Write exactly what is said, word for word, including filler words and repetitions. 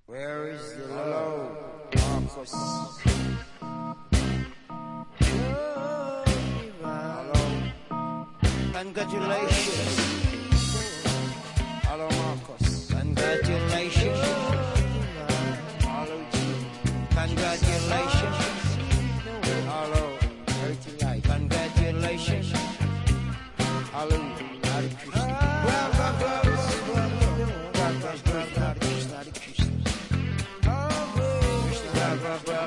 Where is the Lord? Marcus. Hello. Congratulations. Hello, Marcus. Congratulations. Hello, G. Congratulations. Hello. Dirty life. Congratulations. Hello. Hare Krishna. Hare Krishna. Hare Krishna. Krishna. Hare Krishna.